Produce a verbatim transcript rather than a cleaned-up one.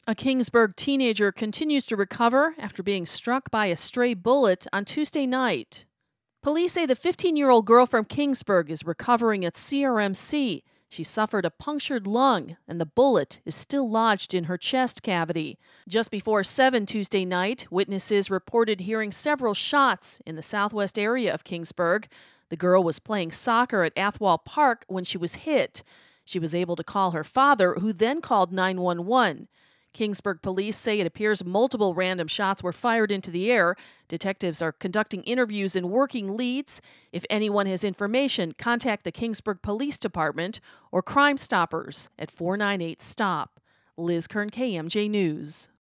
A Kingsburg teenager continues to recover after being struck by a stray bullet on Tuesday night. Police say the fifteen-year-old girl from Kingsburg is recovering at C R M C. She suffered a punctured lung, and the bullet is still lodged in her chest cavity. Just before seven Tuesday night, witnesses reported hearing several shots in the southwest area of Kingsburg. The girl was playing soccer at Athwal Park when she was hit. She was able to call her father, who then called nine one one. Kingsburg police say it appears multiple random shots were fired into the air. Detectives are conducting interviews and working leads. If anyone has information, contact the Kingsburg Police Department or Crime Stoppers at four nine eight STOP. Liz Kern, K M J News.